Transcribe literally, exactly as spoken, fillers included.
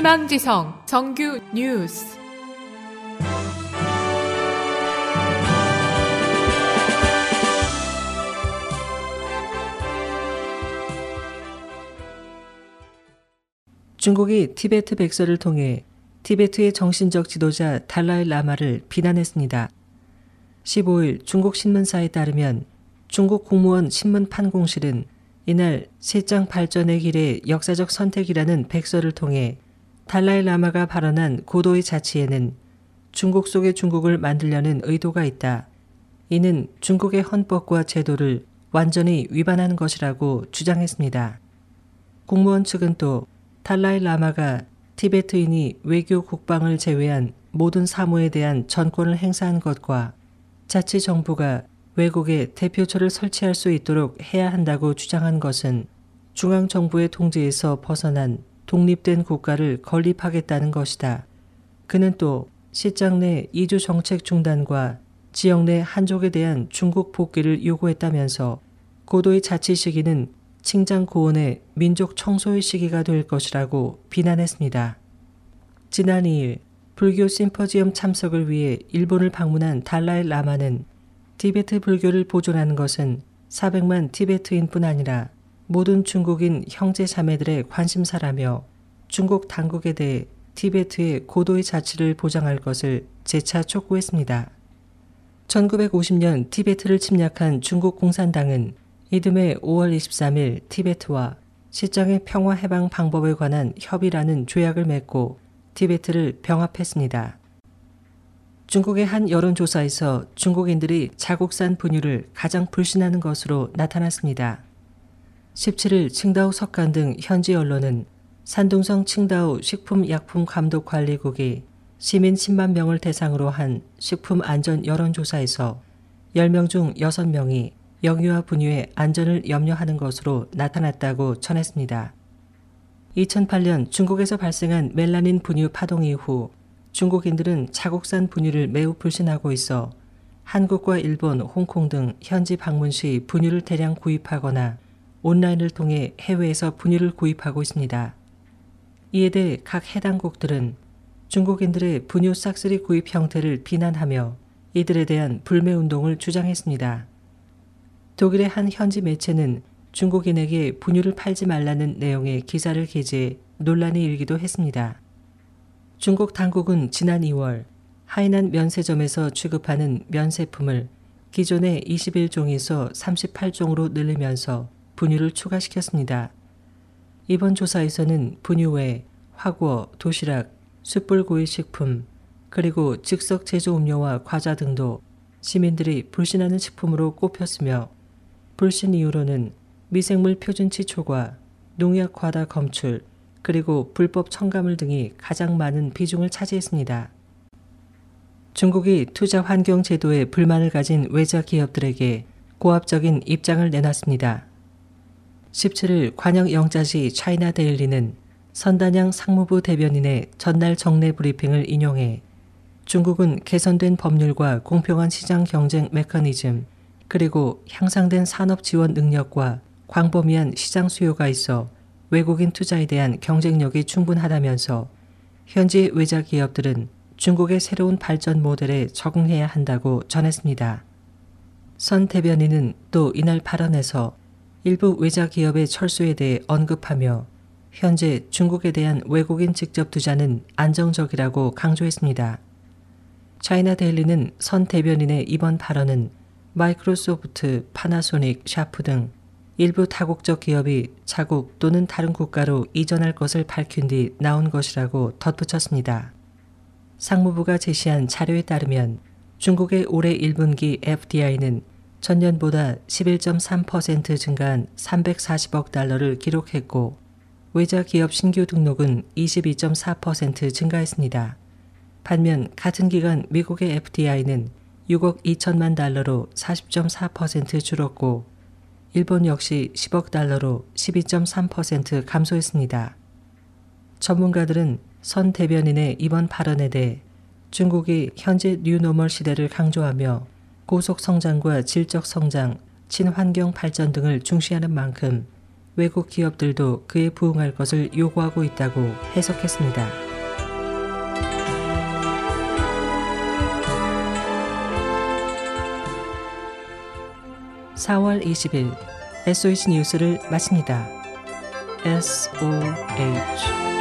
희망지성 정규 뉴스. 중국이 티베트 백서를 통해 티베트의 정신적 지도자 달라이 라마를 비난했습니다. 십오일 중국 신문사에 따르면 중국 공무원 신문 판공실은 이날 시장 발전의 길의 역사적 선택이라는 백서를 통해 달라이 라마가 발언한 고도의 자치에는 중국 속의 중국을 만들려는 의도가 있다. 이는 중국의 헌법과 제도를 완전히 위반하는 것이라고 주장했습니다. 공무원 측은 또 달라이 라마가 티베트인이 외교 국방을 제외한 모든 사무에 대한 전권을 행사한 것과 자치 정부가 외국에 대표처를 설치할 수 있도록 해야 한다고 주장한 것은 중앙정부의 통제에서 벗어난 독립된 국가를 건립하겠다는 것이다. 그는 또 시장 내 이주 정책 중단과 지역 내 한족에 대한 중국 복귀를 요구했다면서 고도의 자치 시기는 칭장 고원의 민족 청소의 시기가 될 것이라고 비난했습니다. 지난 이일 불교 심포지엄 참석을 위해 일본을 방문한 달라이 라마는 티베트 불교를 보존하는 것은 사백만 티베트인뿐 아니라 모든 중국인 형제 자매들의 관심사라며 중국 당국에 대해 티베트의 고도의 자치를 보장할 것을 재차 촉구했습니다. 천구백오십년 티베트를 침략한 중국 공산당은 이듬해 오월 이십삼일 티베트와 시장의 평화 해방 방법에 관한 협의라는 조약을 맺고 티베트를 병합했습니다. 중국의 한 여론조사에서 중국인들이 자국산 분유를 가장 불신하는 것으로 나타났습니다. 십칠일 칭다오 석간 등 현지 언론은 산둥성 칭다오 식품약품감독관리국이 시민 십만 명을 대상으로 한 식품안전 여론조사에서 열 명 중 여섯 명이 영유아 분유의 안전을 염려하는 것으로 나타났다고 전했습니다. 이천팔년 중국에서 발생한 멜라닌 분유 파동 이후 중국인들은 자국산 분유를 매우 불신하고 있어 한국과 일본, 홍콩 등 현지 방문 시 분유를 대량 구입하거나 온라인을 통해 해외에서 분유를 구입하고 있습니다. 이에 대해 각 해당국들은 중국인들의 분유 싹쓸이 구입 형태를 비난하며 이들에 대한 불매운동을 주장했습니다. 독일의 한 현지 매체는 중국인에게 분유를 팔지 말라는 내용의 기사를 게재해 논란이 일기도 했습니다. 중국 당국은 지난 이월 하이난 면세점에서 취급하는 면세품을 기존의 이십일 종에서 삼십팔 종으로 늘리면서 분유를 추가시켰습니다. 이번 조사에서는 분유 외 화구어, 도시락, 숯불구이 식품, 그리고 즉석 제조 음료와 과자 등도 시민들이 불신하는 식품으로 꼽혔으며 불신 이유로는 미생물 표준치 초과, 농약 과다 검출, 그리고 불법 첨가물 등이 가장 많은 비중을 차지했습니다. 중국이 투자 환경 제도에 불만을 가진 외자 기업들에게 고압적인 입장을 내놨습니다. 십칠일 관영 영자시 차이나 데일리는 선단양 상무부 대변인의 전날 정례 브리핑을 인용해 중국은 개선된 법률과 공평한 시장 경쟁 메커니즘, 그리고 향상된 산업 지원 능력과 광범위한 시장 수요가 있어 외국인 투자에 대한 경쟁력이 충분하다면서 현지 외자 기업들은 중국의 새로운 발전 모델에 적응해야 한다고 전했습니다. 선 대변인은 또 이날 발언에서 일부 외자 기업의 철수에 대해 언급하며 현재 중국에 대한 외국인 직접 투자는 안정적이라고 강조했습니다. 차이나 데일리는 선 대변인의 이번 발언은 마이크로소프트, 파나소닉, 샤프 등 일부 다국적 기업이 자국 또는 다른 국가로 이전할 것을 밝힌 뒤 나온 것이라고 덧붙였습니다. 상무부가 제시한 자료에 따르면 중국의 올해 일 분기 에프디아이는 전년보다 십일 점 삼 퍼센트 증가한 삼백사십억 달러를 기록했고 외자 기업 신규 등록은 이십이 점 사 퍼센트 증가했습니다. 반면 같은 기간 미국의 에프디아이는 육억 이천만 달러로 사십 점 사 퍼센트 줄었고 일본 역시 십억 달러로 십이 점 삼 퍼센트 감소했습니다. 전문가들은 선 대변인의 이번 발언에 대해 중국이 현재 뉴노멀 시대를 강조하며 고속 성장과 질적 성장, 친환경 발전 등을 중시하는 만큼 외국 기업들도 그에 부응할 것을 요구하고 있다고 해석했습니다. 사월 이십일 에스오에이치 뉴스를 마칩니다. 에스 오 에이치